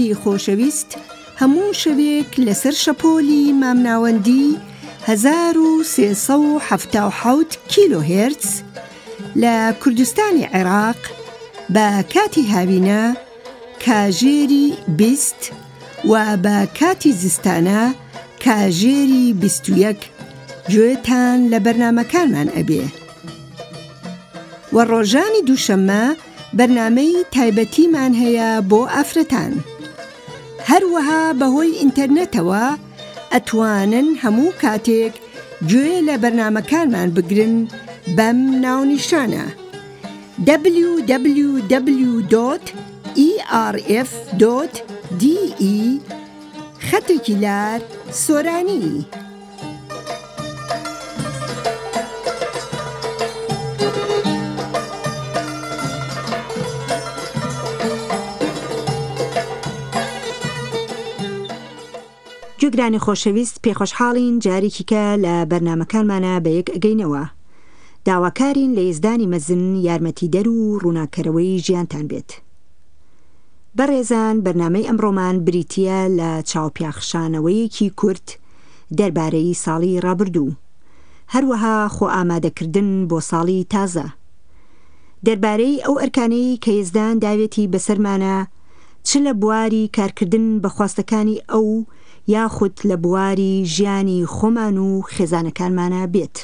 گوێبیستانی خۆشەویست، هەموو شەوێک لەسەر شەپۆلی مامناوەندی 1377 کیلۆ هێرتز لە کوردستانی عێراق بە کاتی هاوینە کاژێری 20 و بە کاتی زستانە کاژێری 21 گوێتان لە بەرنامەکانمان ئەبێ. و ڕۆژانی دووشەممە بەرنامەی تایبەتیمان هەیە بۆ ئافرەتان. هەروەها بەهۆی ئینتەرنێتەوە ئەتوانن هەموو کاتێک گوێ لە بەرنامەکانمان بگرن بەم ناونیشانە www.erf.de/سۆرانی. گوێگرانی خۆشەویست، پێخۆشحاڵین جارێکیکە لە بەرنامەکانمانە بە یەک ئەگەینەوە. داواکارین لە ئێزدانی مەزن یارمەتیدەر و ڕووناکەرەوەی ژیانتان بێت. بەڕێزان، بەرنامەی ئەمڕۆمان بریتیە لە چاوپیاخشانەوەیەکی کورت دەربارەی ساڵی ڕابردوو، هەروەها خۆ ئامادەکردن بۆ ساڵی تازە. دەربارەی ئەو ئەرکانەی کە ئێزدان داوێتی بەسەرمانە، چ لە بواری کارکردن بە خواستەکانی ئەو یاخود لە بواری ژیانی خۆمان و خێزانەکانمانە بێت.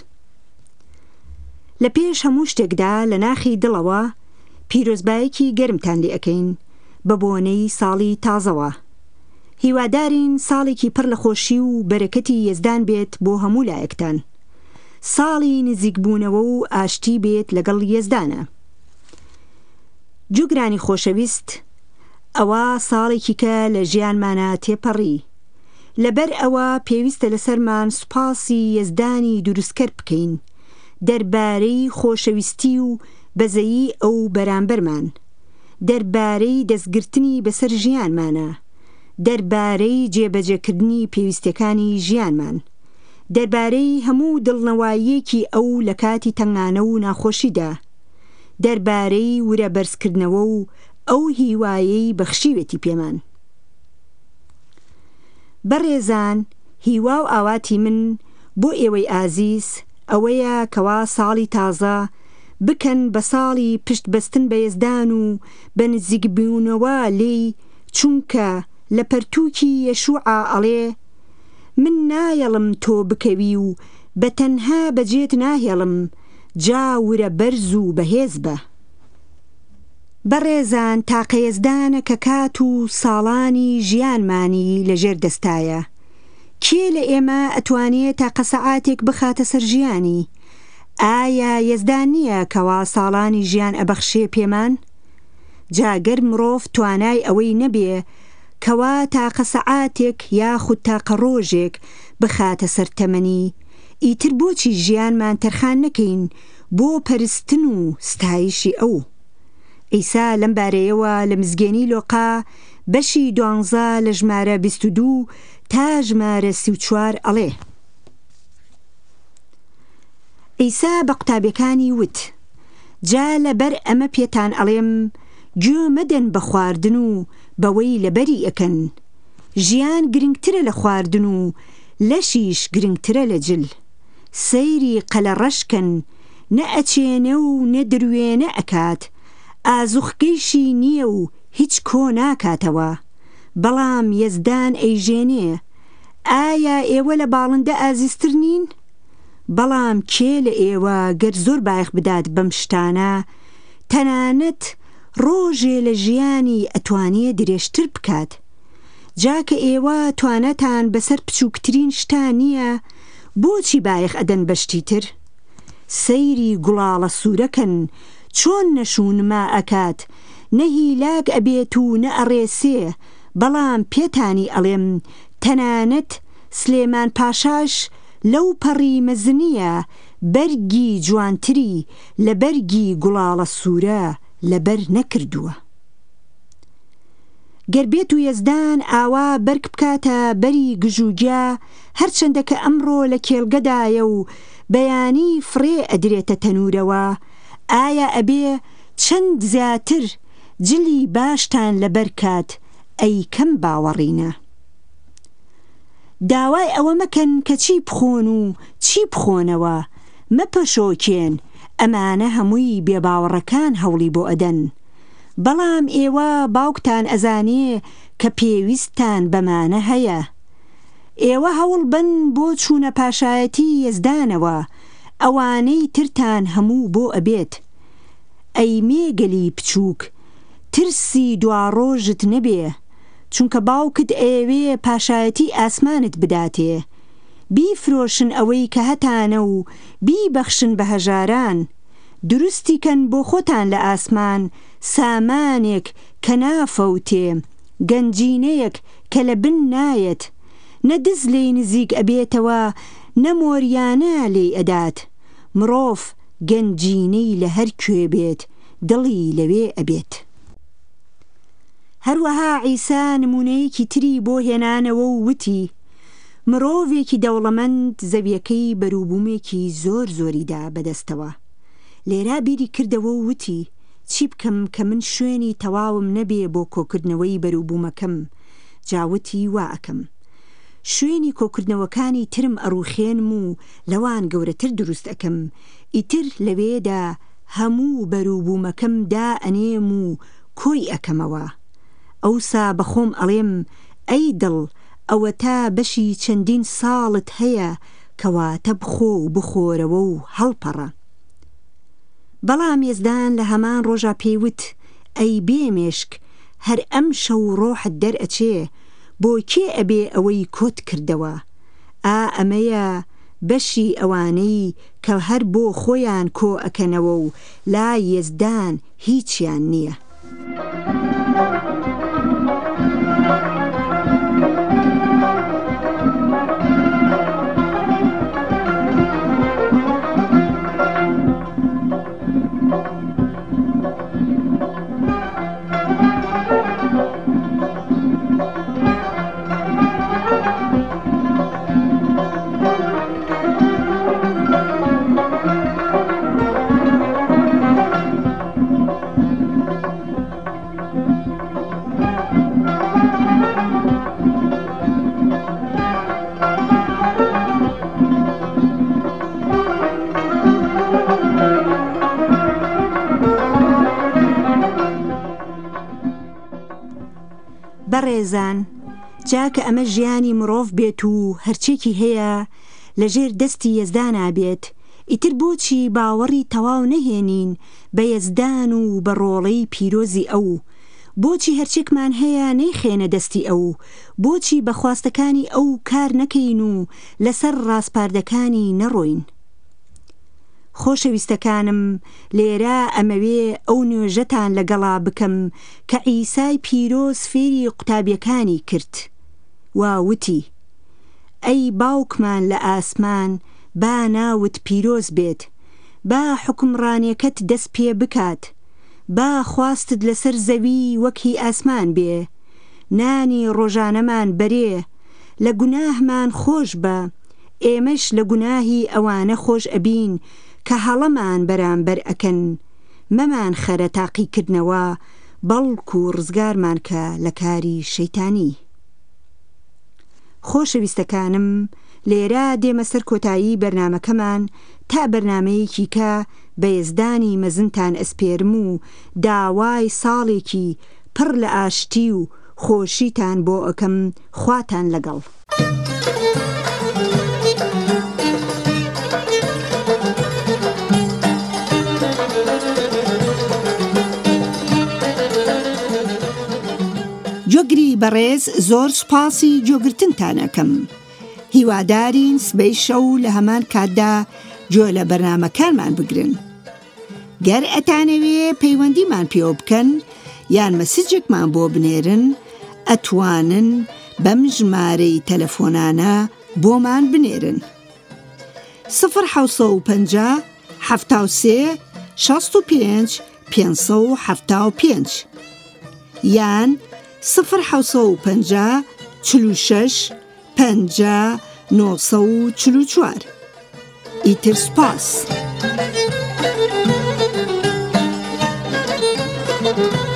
لە پێش هەموو شتێکدا لە ناخی دڵەوە پیرۆزبایەکی گەرمتان لێ ئەکەین بە بۆنەی ساڵی تازەوە. هیوادارین ساڵێکی پڕ لە خۆشی و بەرەکەتی یەزدان بێت بۆ هەموو لایەکتان. ساڵی نزیکبوونەوە و ئاشتی بێت لەگەڵ یەزدانە. گوێگرانی خۆشەویست، ئەوە ساڵێکی کە لە ژیانمانە تێپەڕی. لەبەر ئەوە پێویستە لەسەرمان سوپاسی یەزدانی دروستکەر بکەین دەربارەی خۆشەویستی و بەزەیی ئەو بەرامبەرمان، دەربارەی دەستگرتنی بەسەر ژیانمانە، دەربارەی جێبەجێکردنی پێویستەکانی ژیانمان، دەربارەی هەموو دڵنەواییەکی ئەو لە کاتی تەنگانە و ناخۆشیدا، دەربارەی ورە بەرزکردنەوە و ئەو هیوایەی بەخشیوێتی پێمان. بەڕێزان، هیوا و ئاواتی من بۆ ئێوەی ئازیز ئەوەیە کەوا ساڵی تازە بکەن بە ساڵی پشتبەستن بە یەزدان و بە نزیکبوونەوە لێی، چونکە لە پەرتووکی یەشوعا ئەڵێ: من نایەڵم تۆ بکەوی و بە تەنها بەجێت ناهێڵم، جا ورە بەرز و بەهێز بە. بەڕێزان، تاقە یەزدانە کە کات و ساڵانی ژیانمانی لەژێر دەستایە. کێ لە ئێمە ئەتوانێت تاقە سەعاتێک بخاتە سەر ژیانی؟ ئایا یەزدان نییە کەوا ساڵانی ژیان ئەبەخشێ پێمان؟ جاگەر مرۆڤ توانای ئەوەی نەبێ کەوا تاقە سەعاتێک یاخود تاقە ڕۆژێک بخاتە سەر تەمەنی، ئیتر بۆچی ژیانمان تەرخان نەکەین بۆ پەرستن و ستایشی ئەو؟ ئەیسا لەم بارەیەوە لە مزگێنی لۆقا بەشی 12 لە ژمارە 22 تا ژمارە 34 ئەڵێ: ئەیسا بە قوتابیەکانی وت: جا لەبەر ئەمە پێتان ئەڵێم، گوێ مەدەن بە خواردن و بەوەی لەبەری ئەکەن. ژیان گرنگترە لە خواردن و لەشیش گرنگترە لە جل. سەیری قەلە ڕەشکەن، نە ئەچێنە و نە دروێنە ئەکات، ئازوخگەیشی نییە و هیچ کۆ ناکاتەوە، بەڵام یەزدان ئەیژێنێ. ئایا ئێوە لە باڵندە ئازیزتر نین؟ بەڵام کێ لە ئێوە گەر زۆر بایەخ بدات بەم شتانە، تەنانەت ڕۆژێ لە ژیانی ئەتوانێ درێژتر بکات؟ جاکە ئێوە توانەتان بەسەر بچووکترین شتان نییە، بۆچی بایەخ ئەدەن بەشتیتر؟ سەیری گوڵاڵە سوورەکەن، چۆن نەشونما ئەکات، نە هیلاک ئەبێت و نە ئەڕێسێ. بەڵام پێتانی ئەڵێم، تەنانەت سلێمان پاشاش لەو پەڕی مەزنیە بەرگی جوانتری لە بەرگی گوڵاڵە سوورە لەبەر نەکردووە. گەر بێت و یەزدان ئاوا بەرگ بکاتە بەری گژوگیا، هەرچەندە کە ئەمڕۆ لە کێڵگەدایە و بەیانی فڕێ ئەدرێتە تەنورەوە، ئایا ئەبێ چەند زیاتر جلی باشتان لەبەر کات ئەی کەم باوەڕینە. داوای ئەوە مەکەن کە چی بخۆن و چی بخۆنەوە، مەپەشۆکێن، ئەمانە هەمووی بێباوەڕەکان هەوڵی بۆ ئەدەن. بەڵام ئێوە باوکتان ئەزانێ کە پێویستتان بەمانە هەیە. ئێوە هەوڵ بن بۆ چوونە پاشایەتی یەزدانەوە، ئەوانەی ترتان هەموو بۆ ئەبێت. ئەی مێگەلی بچووک، ترسی دواڕۆژت نەبێ، چونکە باوکت ئەوێ پاشایەتی ئاسمانت بداتێ. بیفرۆشن ئەوەی کە هەتانە و بیبەخشن بە هەژاران. دروستی کەن بۆ خۆتان لە ئاسمان سامانێک کە نافەوتێ، گەنجینەیەک کە لە بن نایەت، نە دز لێی نزیک ئەبێتەوە، نە مۆریانە لێی ئەدات. مرۆڤ گەنجینەی لە هەر کوێ بێت، دڵی لەوێ ئەبێت. هەروەها عیسا نمونەیەکی تری بۆ هێنانەوە و وتی: مرۆڤێکی دەوڵەمەند زەویەکەی بەرووبوومێکی زۆر زۆریدا بەدەستەوە. لێرا بیری کردەوە و وتی: چی بکەم کە من شوێنی تەواوم نەبێ بۆ کۆکردنەوەی بەرووبوومەکەم؟ جاوتی: وا ئەکەم. شوێنی کۆکردنەوەکانی ترم ئەڕوخێنم و لەوان گەورەتر دروست ئەکەم، ئیتر لەوێدا هەموو بەرووبوومەکەم دا ئەنێم و کۆی ئەکەمەوە. ئەوسا بەخۆم ئەڵێم: ئەی دڵ، ئەوە تا بەشی چەندین ساڵت هەیە، کەواتە بخۆ و بخۆرەوە و هەڵپەڕە. بەڵام یەزدان لە هەمان ڕۆژا پێیوت: ئەی بێمێشک، هەر ئەم شەو ڕۆحت دەرئەچێ، بۆ کێ ئەبێ ئەوەی کۆت کردەوە؟ ئەمەیە بەشی ئەوانەی کە هەر بۆ خۆیان کۆ ئەکەنەوە و لای یەزدان هیچیان نییە. بەڕێزان، جاکە ئەمە ژیانی مرۆڤ بێت و هەرچێکی هەیە لەژێر دەستی یەزدانا بێت، ئیتر بۆچی باوەڕی تەواو نەهێنین بە یەزدان و بە ڕۆڵەی پیرۆزی ئەو؟ بۆچی هەرچێکمان هەیە نەیخێنە دەستی ئەو؟ بۆچی بە خواستەکانی ئەو کار نەکەین و لەسەر ڕاستپاردەکانی نەڕۆین؟ خۆشەویستەکانم، لێرە ئەمەوێ ئەو نوێژەتان لەگەڵا بکەم کە عیسای پیرۆز فێری قوتابیەکانی کرد. وتی: ئەی باوکمان لە ئاسمان، با ناوت پیرۆز بێت، با حکمڕانیەکەت دەست پێ بکات، با خواستت لەسەر زەوی وەکی ئاسمان بێ، نانی ڕۆژانەمان بەرێ، لە گوناهمان خۆش بە، ئێمەش لە گوناهی ئەوانە خۆش ئەبین کە هەڵەمان بەرامبەر ئەکەن، مەمان خەرە تاقیکردنەوە، بەڵکو ڕزگارمان کە لە کاری شەیتانی. خۆشەویستەکانم، لێرە دێمە سەر کۆتایی بەرنامەکەمان تا بەرنامەیەکی کە بە یەزدانی مەزنتان ئەسپێرم و داوای ساڵێکی پڕ لە ئاشتی و خۆشیتان بۆ ئەکەم. خواتان لەگەڵ. جۆگری بەڕێز، زۆر سوپاسی جۆگرتنتانەکەم. هیوادارین سبەی شەو لە هەمان کاتدا جۆ لە بەرنامەکانمان بگرن. گەر ئەتانەوێ پەیوەندیمان پێوە بکەن یان مەسیجێکمان بۆ بنێرن، ئەتوانن بەم ژمارەی تەلەفۆنانە بۆمان بنێرن: 050 73 65 575 یان 050 46 50 944. ئیتر سوپاس.